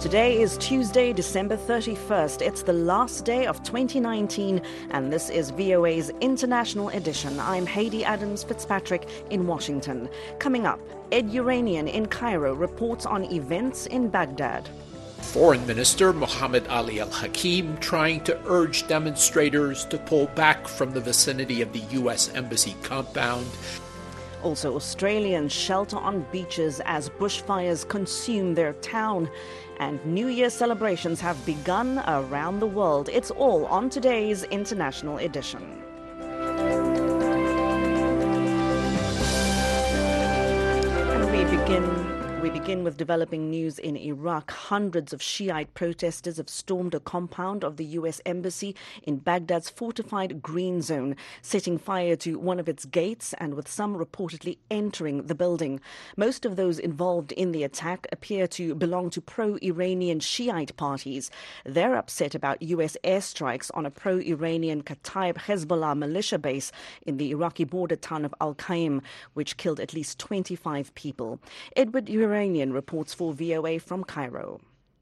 Today is Tuesday, December 31st. It's the last day of 2019, and this is VOA's International Edition. I'm Haydee Adams-Fitzpatrick in Washington. Coming up, Ed Uranian in Cairo reports on events in Baghdad. Foreign Minister Mohammed Ali Al-Hakim trying to urge demonstrators to pull back from the vicinity of the U.S. Embassy compound. Also, Australians shelter on beaches as bushfires consume their town. And New Year celebrations have begun around the world. It's all on today's International Edition. And we begin with developing news in Iraq. Hundreds of Shiite protesters have stormed a compound of the U.S. Embassy in Baghdad's fortified Green Zone, setting fire to one of its gates and with some reportedly entering the building. Most of those involved in the attack appear to belong to pro-Iranian Shiite parties. They're upset about U.S. airstrikes on a pro-Iranian Kataib Hezbollah militia base in the Iraqi border town of Al-Qaim, which killed at least 25 people. Edward Uranian reports for VOA from Cairo.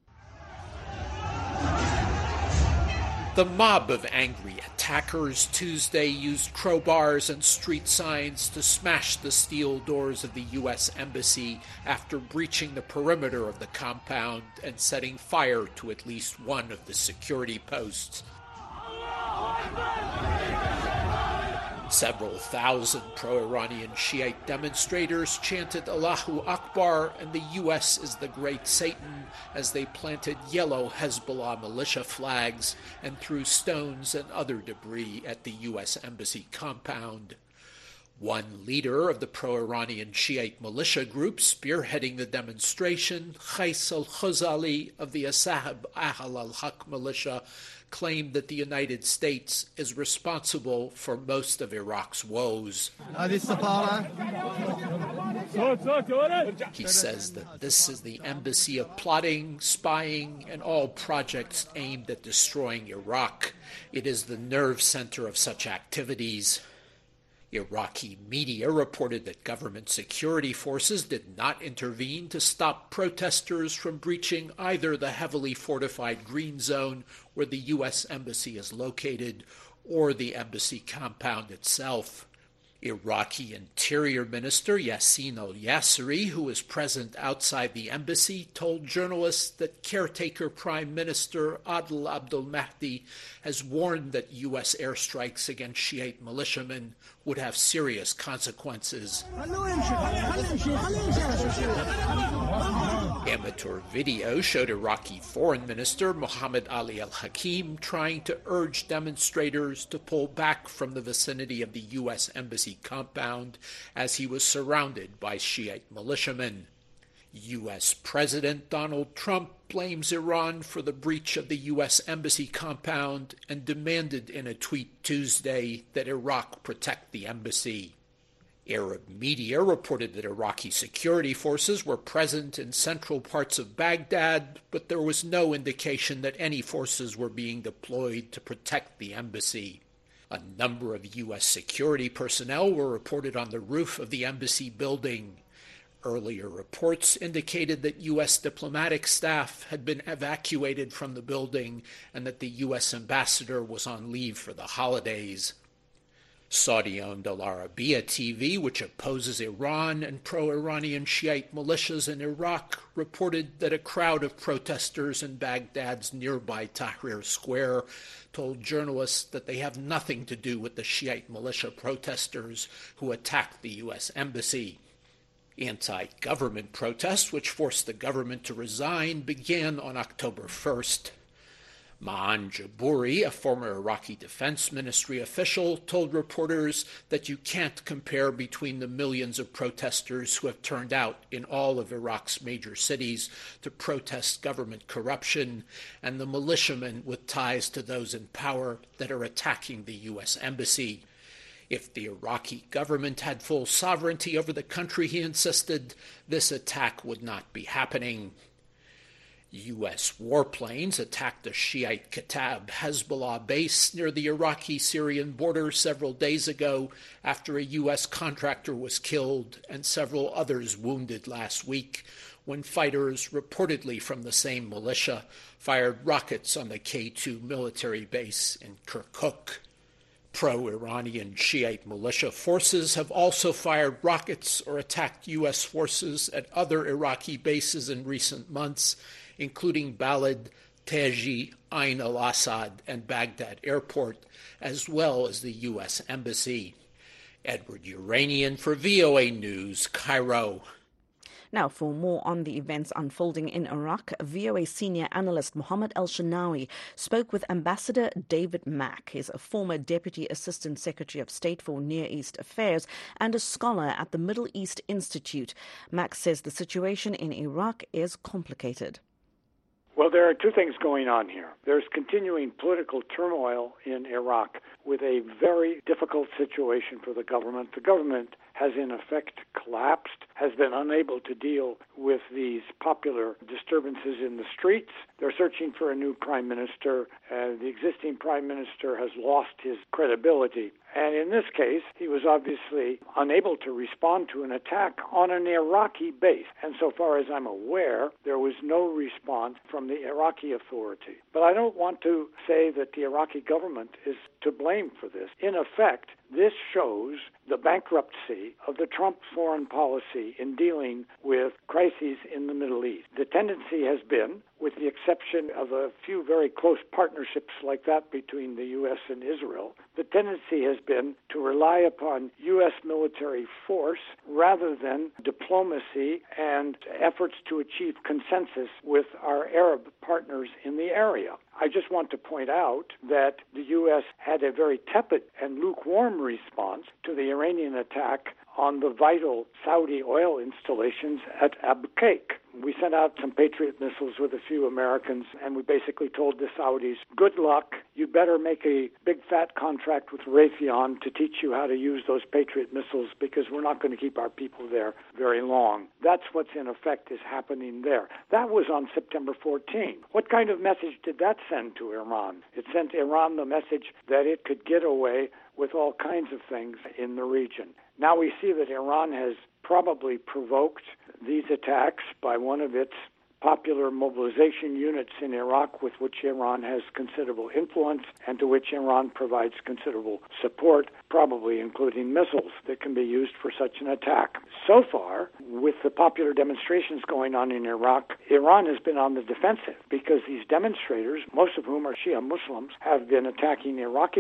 The mob of angry attackers Tuesday used crowbars and street signs to smash the steel doors of the U.S. Embassy after breaching the perimeter of the compound and setting fire to at least one of the security posts. Several thousand pro-Iranian Shiite demonstrators chanted Allahu Akbar and the U.S. is the great Satan as they planted yellow Hezbollah militia flags and threw stones and other debris at the U.S. Embassy compound. One leader of the pro-Iranian Shiite militia group spearheading the demonstration, Qais al-Khuzali of the Asahab Ahl al-Haq militia, claimed that the United States is responsible for most of Iraq's woes. He says that this is the embassy of plotting, spying, and all projects aimed at destroying Iraq. It is the nerve center of such activities. Iraqi media reported that government security forces did not intervene to stop protesters from breaching either the heavily fortified Green Zone, where the U.S. Embassy is located, or the embassy compound itself. Iraqi Interior Minister Yassin al-Yasseri, who was present outside the embassy, told journalists that caretaker Prime Minister Adel Abdul Mahdi has warned that U.S. airstrikes against Shiite militiamen would have serious consequences. Amateur video showed Iraqi Foreign Minister Mohammed Ali Al-Hakim trying to urge demonstrators to pull back from the vicinity of the U.S. Embassy compound as he was surrounded by Shiite militiamen. U.S. President Donald Trump blames Iran for the breach of the U.S. Embassy compound and demanded in a tweet Tuesday that Iraq protect the embassy. Arab media reported that Iraqi security forces were present in central parts of Baghdad, but there was no indication that any forces were being deployed to protect the embassy. A number of U.S. security personnel were reported on the roof of the embassy building. Earlier reports indicated that U.S. diplomatic staff had been evacuated from the building and that the U.S. ambassador was on leave for the holidays. Saudi-owned Al Arabiya TV, which opposes Iran and pro-Iranian Shiite militias in Iraq, reported that a crowd of protesters in Baghdad's nearby Tahrir Square told journalists that they have nothing to do with the Shiite militia protesters who attacked the U.S. Embassy. Anti-government protests, which forced the government to resign, began on October 1st. Ma'an Jabouri, a former Iraqi Defense Ministry official, told reporters that you can't compare between the millions of protesters who have turned out in all of Iraq's major cities to protest government corruption and the militiamen with ties to those in power that are attacking the U.S. Embassy. If the Iraqi government had full sovereignty over the country, he insisted, this attack would not be happening. U.S. warplanes attacked a Shiite Kataib Hezbollah base near the Iraqi-Syrian border several days ago after a U.S. contractor was killed and several others wounded last week, when fighters, reportedly from the same militia, fired rockets on the K2 military base in Kirkuk. Pro-Iranian Shiite militia forces have also fired rockets or attacked U.S. forces at other Iraqi bases in recent months, including Balad, Taji, Ain al-Assad, and Baghdad Airport, as well as the U.S. Embassy. Edward Uranian for VOA News, Cairo. Now, for more on the events unfolding in Iraq, VOA senior analyst Mohammed El-Shanawi spoke with Ambassador David Mack. He's a former Deputy Assistant Secretary of State for Near East Affairs and a scholar at the Middle East Institute. Mack says the situation in Iraq is complicated. Well, there are two things going on here. There's continuing political turmoil in Iraq with a very difficult situation for the government. The government has in effect collapsed, has been unable to deal with these popular disturbances in the streets. They're searching for a new prime minister. The existing prime minister has lost his credibility. And in this case, he was obviously unable to respond to an attack on an Iraqi base. And so far as I'm aware, there was no response from the Iraqi authority. But I don't want to say that the Iraqi government is to blame for this. In effect, this shows the bankruptcy of the Trump foreign policy in dealing with crises in the Middle East. The tendency has been, with the exception of a few very close partnerships like that between the U.S. and Israel, the tendency has been to rely upon U.S. military force rather than diplomacy and efforts to achieve consensus with our Arab partners in the area. I just want to point out that the U.S. had a very tepid and lukewarm response to the Iranian attack on the vital Saudi oil installations at Abu Qaik. We sent out some Patriot missiles with a few Americans, and we basically told the Saudis, good luck, you better make a big fat contract with Raytheon to teach you how to use those Patriot missiles because we're not going to keep our people there very long. That's what's in effect is happening there. That was on September 14. What kind of message did that send to Iran? It sent Iran the message that it could get away with all kinds of things in the region. Now we see that Iran has probably provoked these attacks by one of its popular mobilization units in Iraq with which Iran has considerable influence and to which Iran provides considerable support, probably including missiles that can be used for such an attack. So far, with the popular demonstrations going on in Iraq, Iran has been on the defensive because these demonstrators, most of whom are Shia Muslims, have been attacking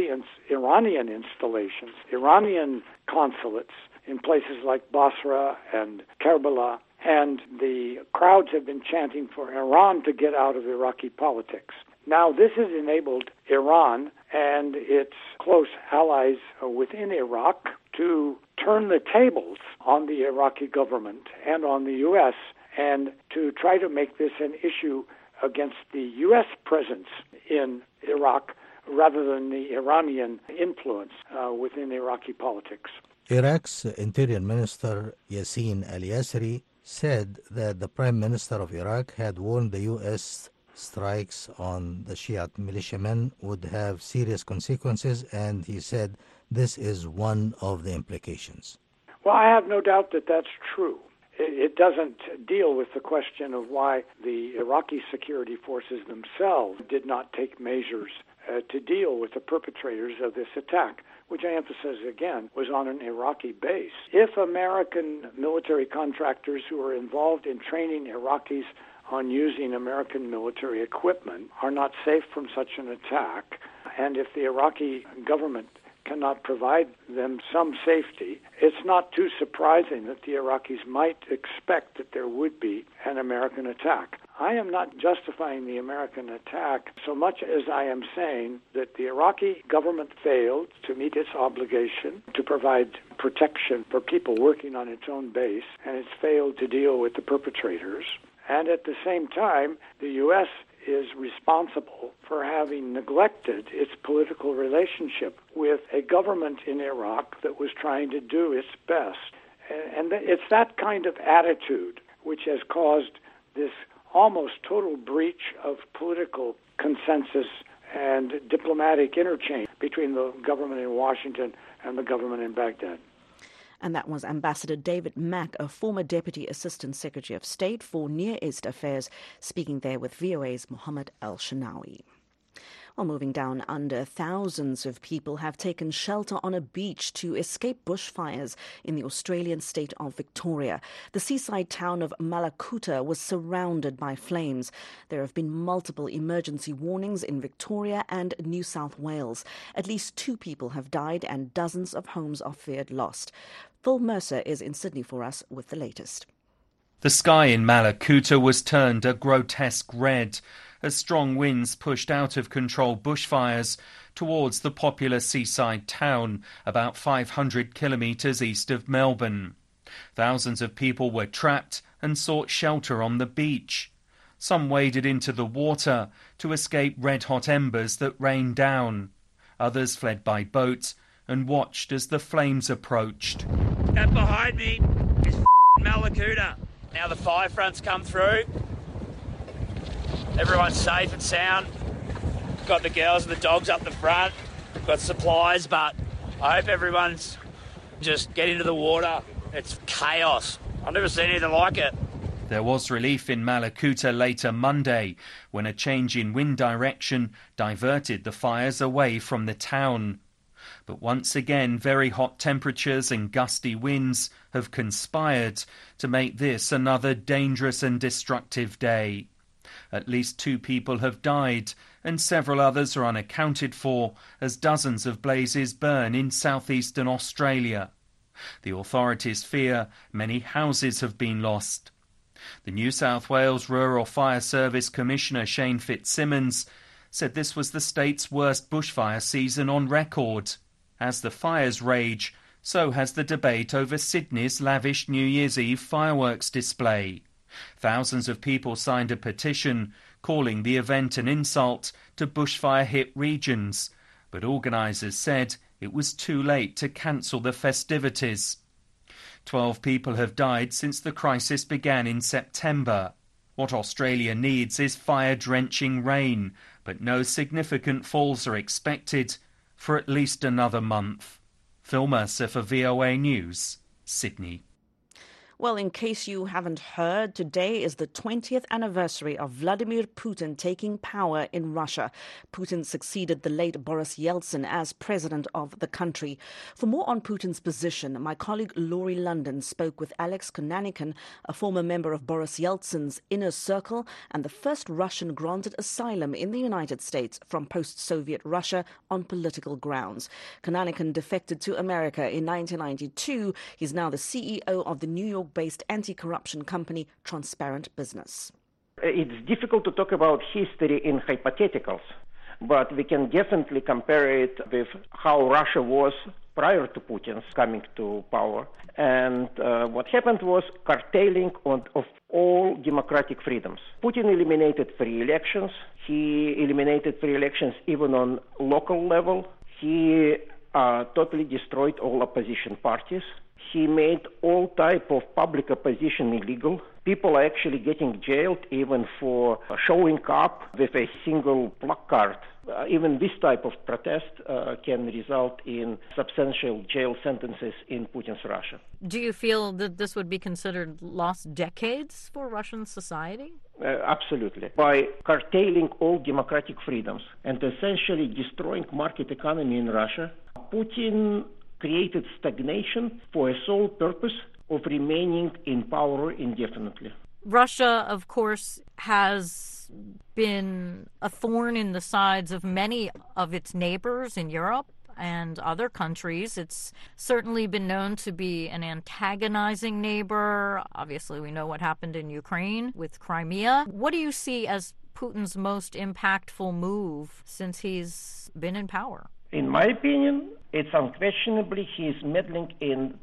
Iranian installations, Iranian consulates in places like Basra and Karbala, and the crowds have been chanting for Iran to get out of Iraqi politics. Now, this has enabled Iran and its close allies within Iraq to turn the tables on the Iraqi government and on the U.S. and to try to make this an issue against the U.S. presence in Iraq rather than the Iranian influence within Iraqi politics. Iraq's Interior Minister Yassin al-Yasri said that the Prime Minister of Iraq had warned the U.S. strikes on the Shiite militiamen would have serious consequences, and he said this is one of the implications. Well, I have no doubt that that's true. It doesn't deal with the question of why the Iraqi security forces themselves did not take measures to deal with the perpetrators of this attack, which I emphasize again, was on an Iraqi base. If American military contractors who are involved in training Iraqis on using American military equipment are not safe from such an attack, and if the Iraqi government cannot provide them some safety, it's not too surprising that the Iraqis might expect that there would be an American attack. I am not justifying the American attack so much as I am saying that the Iraqi government failed to meet its obligation to provide protection for people working on its own base, and it's failed to deal with the perpetrators. And at the same time, the U.S. is responsible for having neglected its political relationship with a government in Iraq that was trying to do its best. And it's that kind of attitude which has caused this almost total breach of political consensus and diplomatic interchange between the government in Washington and the government in Baghdad. And that was Ambassador David Mack, a former Deputy Assistant Secretary of State for Near East Affairs, speaking there with VOA's Mohammed El-Shanawi. Well, moving down under, thousands of people have taken shelter on a beach to escape bushfires in the Australian state of Victoria. The seaside town of Mallacoota was surrounded by flames. There have been multiple emergency warnings in Victoria and New South Wales. At least 2 people have died and dozens of homes are feared lost. Phil Mercer is in Sydney for us with the latest. The sky in Mallacoota was turned a grotesque red as strong winds pushed out of control bushfires towards the popular seaside town about 500 kilometres east of Melbourne. Thousands of people were trapped and sought shelter on the beach. Some waded into the water to escape red-hot embers that rained down. Others fled by boat and watched as the flames approached. That behind me is Mallacoota. Now the fire front's come through. Everyone's safe and sound. Got the girls and the dogs up the front. Got supplies, but I hope everyone's just get into the water. It's chaos. I've never seen anything like it. There was relief in Mallacoota later Monday when a change in wind direction diverted the fires away from the town. But once again, very hot temperatures and gusty winds have conspired to make this another dangerous and destructive day. At least 2 people have died and several others are unaccounted for as dozens of blazes burn in southeastern Australia. The authorities fear many houses have been lost. The New South Wales Rural Fire Service Commissioner Shane Fitzsimmons said this was the state's worst bushfire season on record. As the fires rage, so has the debate over Sydney's lavish New Year's Eve fireworks display. Thousands of people signed a petition calling the event an insult to bushfire-hit regions, but organisers said it was too late to cancel the festivities. 12 people have died since the crisis began in September. What Australia needs is fire-drenching rain, but no significant falls are expected for at least another month. Phil Mercer for VOA News, Sydney. Well, in case you haven't heard, today is the 20th anniversary of Vladimir Putin taking power in Russia. Putin succeeded the late Boris Yeltsin as president of the country. For more on Putin's position, my colleague Laurie London spoke with Alex Konanikan, a former member of Boris Yeltsin's inner circle and the first Russian granted asylum in the United States from post-Soviet Russia on political grounds. Konanikan defected to America in 1992. He's now the CEO of the New York-based anti-corruption company Transparent Business. It's difficult to talk about history in hypotheticals, but we can definitely compare it with how Russia was prior to Putin's coming to power. And what happened was curtailing of all democratic freedoms. Putin eliminated free elections. He eliminated free elections even on local level. He totally destroyed all opposition parties. He made all type of public opposition illegal. People are actually getting jailed even for showing up with a single placard. Even this type of protest can result in substantial jail sentences in Putin's Russia. Do you feel that this would be considered lost decades for Russian society? Absolutely. By curtailing all democratic freedoms and essentially destroying market economy in Russia, Putin created stagnation for a sole purpose of remaining in power indefinitely. Russia, of course, has been a thorn in the sides of many of its neighbors in Europe and other countries. It's certainly been known to be an antagonizing neighbor. Obviously, we know what happened in Ukraine with Crimea. What do you see as Putin's most impactful move since he's been in power? In my opinion, it's unquestionably his meddling in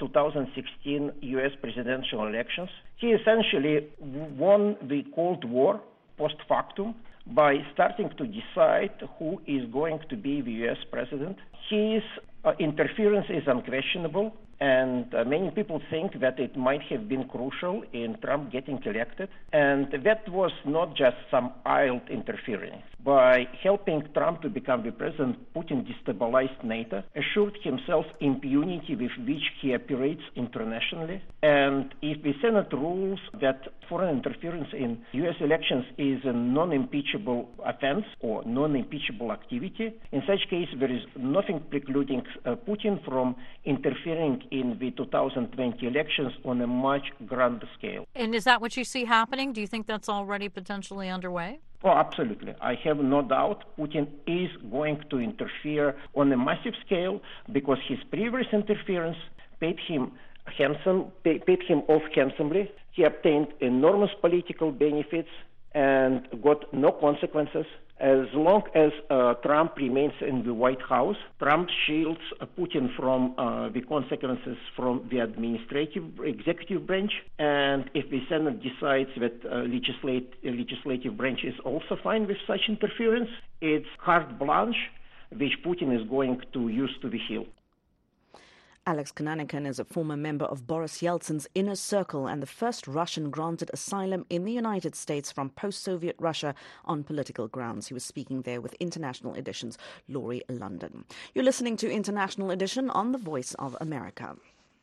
2016 U.S. presidential elections. He essentially won the Cold War post factum by starting to decide who is going to be the U.S. president. His interference is unquestionable, And many people think that it might have been crucial in Trump getting elected. And that was not just some idle interference. By helping Trump to become the president, Putin destabilized NATO, assured himself impunity with which he operates internationally. And if the Senate rules that foreign interference in U.S. elections is a non-impeachable offense or non-impeachable activity, in such case there is nothing precluding Putin from interfering in the 2020 elections on a much grander scale. And is that what you see happening? Do you think that's already potentially underway? Oh, absolutely. I have no doubt Putin is going to interfere on a massive scale because his previous interference paid him off handsomely. He obtained enormous political benefits and got no consequences. As long as Trump remains in the White House, Trump shields Putin from the consequences from the executive branch. And if the Senate decides that legislative branch is also fine with such interference, it's carte blanche, which Putin is going to use to the hilt. Alex Konanikan is a former member of Boris Yeltsin's inner circle and the first Russian granted asylum in the United States from post-Soviet Russia on political grounds. He was speaking there with International Edition's Laurie London. You're listening to International Edition on The Voice of America.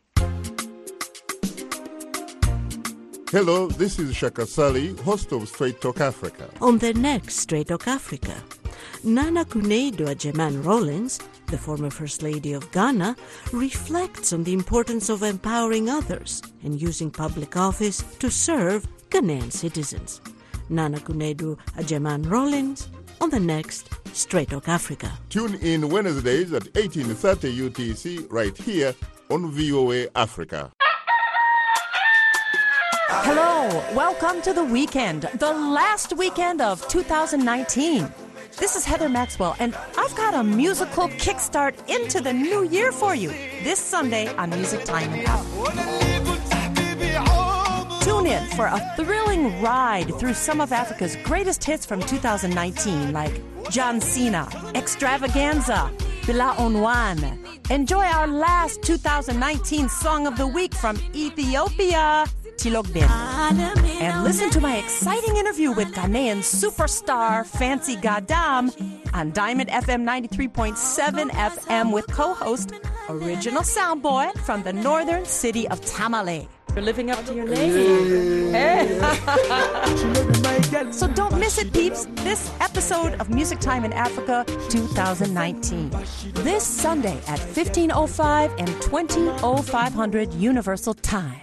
Hello, this is Shaka Sali, host of Straight Talk Africa. On the next Straight Talk Africa, Nana Akufo-Addo Agyeman-Rawlings, the former First Lady of Ghana, reflects on the importance of empowering others and using public office to serve Ghanaian citizens. Nana Akufo-Addo Agyeman-Rawlings on the next Straight Talk Africa. Tune in Wednesdays at 18:30 UTC right here on VOA Africa. Hello, welcome to the weekend, the last weekend of 2019. This is Heather Maxwell, and I've got a musical kickstart into the new year for you this Sunday on Music Time in Africa. Tune in for a thrilling ride through some of Africa's greatest hits from 2019, like John Cena, Extravaganza, Bila Onwan. Enjoy our last 2019 Song of the Week from Ethiopia, Tilogbin. And listen to my exciting interview with Ghanaian superstar Fancy Gadam on Diamond FM 93.7 FM with co-host Original Soundboy from the northern city of Tamale. You're living up to your name. Hey. So don't miss it, peeps. This episode of Music Time in Africa 2019. This Sunday at 15:05 and 20:0500 Universal Time.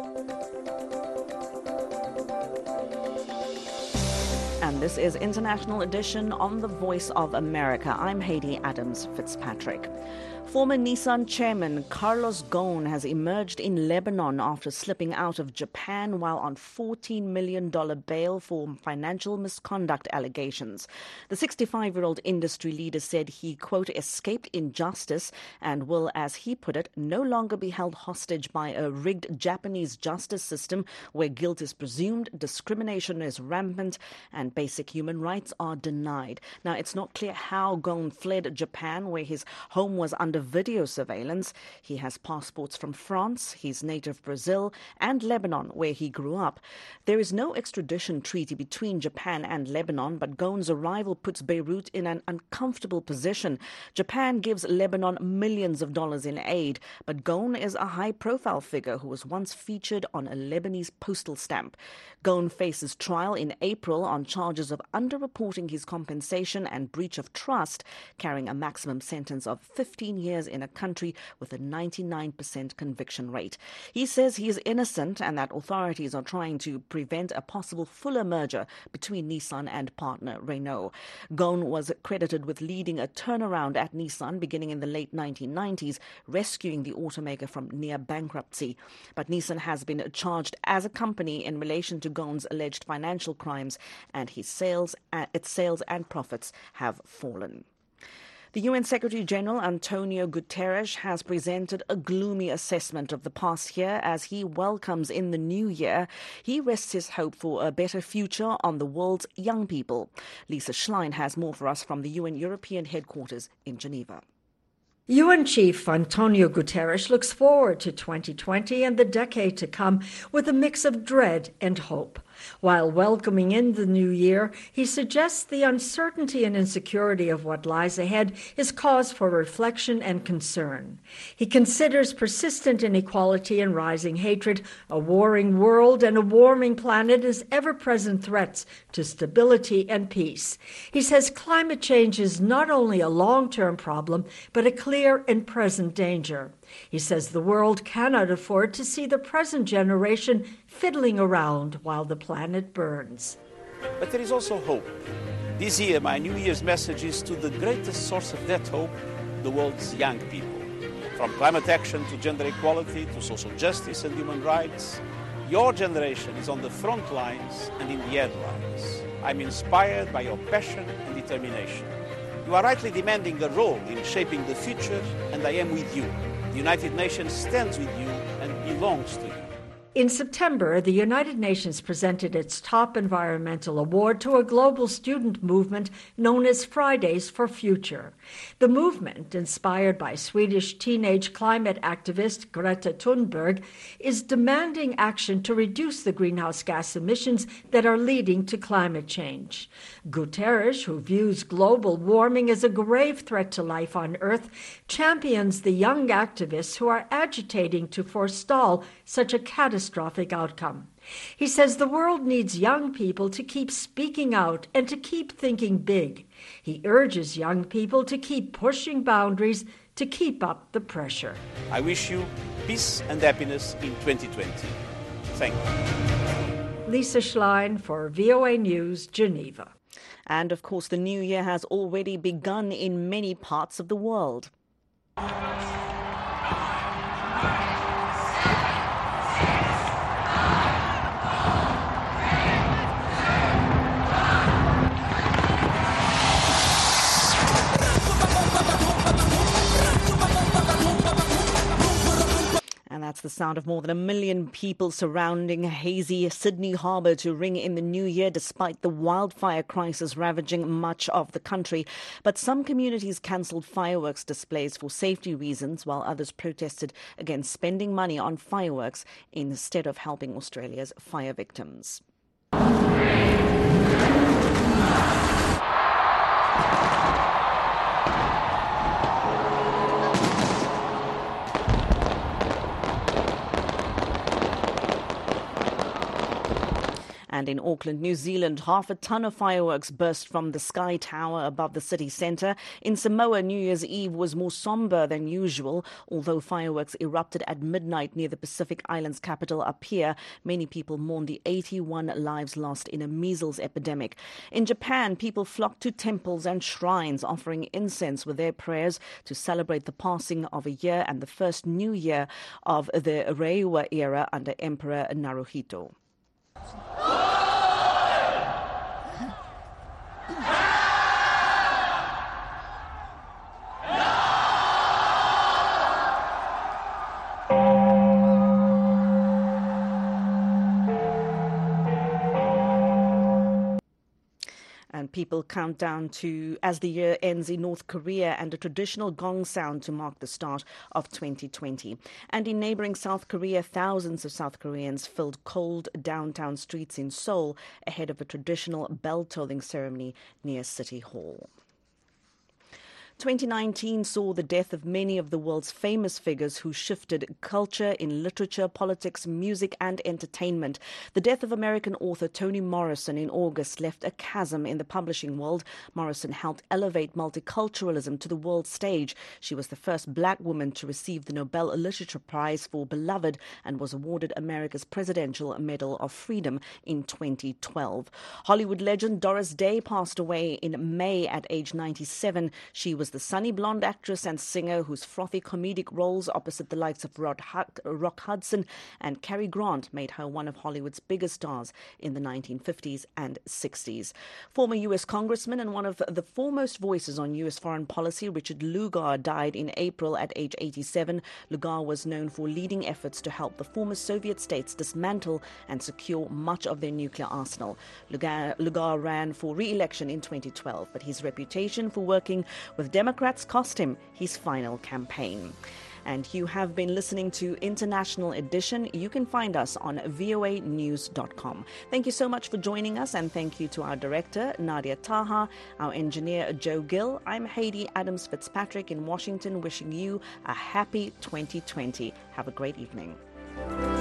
And this is International Edition on The Voice of America. I'm Haiti Adams Fitzpatrick. Former Nissan chairman Carlos Ghosn has emerged in Lebanon after slipping out of Japan while on $14 million bail for financial misconduct allegations. The 65-year-old industry leader said he, quote, escaped injustice and will, as he put it, no longer be held hostage by a rigged Japanese justice system where guilt is presumed, discrimination is rampant, and basic human rights are denied. Now, it's not clear how Ghosn fled Japan, where his home was under video surveillance. He has passports from France, his native Brazil, and Lebanon, where he grew up. There is no extradition treaty between Japan and Lebanon, but Ghosn's arrival puts Beirut in an uncomfortable position. Japan gives Lebanon millions of dollars in aid, but Ghosn is a high-profile figure who was once featured on a Lebanese postal stamp. Ghosn faces trial in April on charges of underreporting his compensation and breach of trust, carrying a maximum sentence of 15 years in a country with a 99% conviction rate. He says he is innocent and that authorities are trying to prevent a possible fuller merger between Nissan and partner Renault. Ghosn was credited with leading a turnaround at Nissan beginning in the late 1990s, rescuing the automaker from near bankruptcy. But Nissan has been charged as a company in relation to Ghosn's alleged financial crimes, and its sales and profits have fallen. The UN Secretary-General Antonio Guterres has presented a gloomy assessment of the past year as he welcomes in the new year. He rests his hope for a better future on the world's young people. Lisa Schlein has more for us from the UN European headquarters in Geneva. UN Chief Antonio Guterres looks forward to 2020 and the decade to come with a mix of dread and hope. While welcoming in the new year, he suggests the uncertainty and insecurity of what lies ahead is cause for reflection and concern. He considers persistent inequality and rising hatred, a warring world, and a warming planet as ever-present threats to stability and peace. He says climate change is not only a long-term problem, but a clear and present danger. He says the world cannot afford to see the present generation fiddling around while the planet burns. But there is also hope. This year, my New Year's message is to the greatest source of that hope, the world's young people. From climate action to gender equality to social justice and human rights, your generation is on the front lines and in the headlines. I'm inspired by your passion and determination. You are rightly demanding a role in shaping the future, and I am with you. The United Nations stands with you and belongs to you. In September, the United Nations presented its top environmental award to a global student movement known as Fridays for Future. The movement, inspired by Swedish teenage climate activist Greta Thunberg, is demanding action to reduce the greenhouse gas emissions that are leading to climate change. Guterres, who views global warming as a grave threat to life on Earth, champions the young activists who are agitating to forestall such a catastrophic outcome. He says the world needs young people to keep speaking out and to keep thinking big. He urges young people to keep pushing boundaries to keep up the pressure. I wish you peace and happiness in 2020. Thank you. Lisa Schlein for VOA News, Geneva. And of course, the new year has already begun in many parts of the world. And that's the sound of more than 1 million people surrounding hazy Sydney Harbour to ring in the new year, despite the wildfire crisis ravaging much of the country. But some communities cancelled fireworks displays for safety reasons, while others protested against spending money on fireworks instead of helping Australia's fire victims. And in Auckland, New Zealand, half a ton of fireworks burst from the Sky Tower above the city centre. In Samoa, New Year's Eve was more sombre than usual. Although fireworks erupted at midnight near the Pacific Islands capital Apia, many people mourned the 81 lives lost in a measles epidemic. In Japan, people flocked to temples and shrines, offering incense with their prayers to celebrate the passing of a year and the first new year of the Reiwa era under Emperor Naruhito. And people count down to as the year ends in North Korea, and a traditional gong sound to mark the start of 2020. And in neighboring South Korea, thousands of South Koreans filled cold downtown streets in Seoul ahead of a traditional bell-tolling ceremony near City Hall. 2019 saw the death of many of the world's famous figures who shifted culture in literature, politics, music and entertainment. The death of American author Toni Morrison in August left a chasm in the publishing world. Morrison helped elevate multiculturalism to the world stage. She was the first black woman to receive the Nobel Literature Prize for Beloved and was awarded America's Presidential Medal of Freedom in 2012. Hollywood legend Doris Day passed away in May at age 97. She was the sunny blonde actress and singer whose frothy comedic roles opposite the likes of Rock Hudson and Cary Grant made her one of Hollywood's biggest stars in the 1950s and 60s. Former U.S. Congressman and one of the foremost voices on U.S. foreign policy, Richard Lugar, died in April at age 87. Lugar was known for leading efforts to help the former Soviet states dismantle and secure much of their nuclear arsenal. Lugar ran for re-election in 2012, but his reputation for working with Democrats cost him his final campaign. And you have been listening to International Edition. You can find us on voanews.com. Thank you so much for joining us, and thank you to our director, Nadia Taha, our engineer, Joe Gill. I'm Haiti Adams Fitzpatrick in Washington, wishing you a happy 2020. Have a great evening.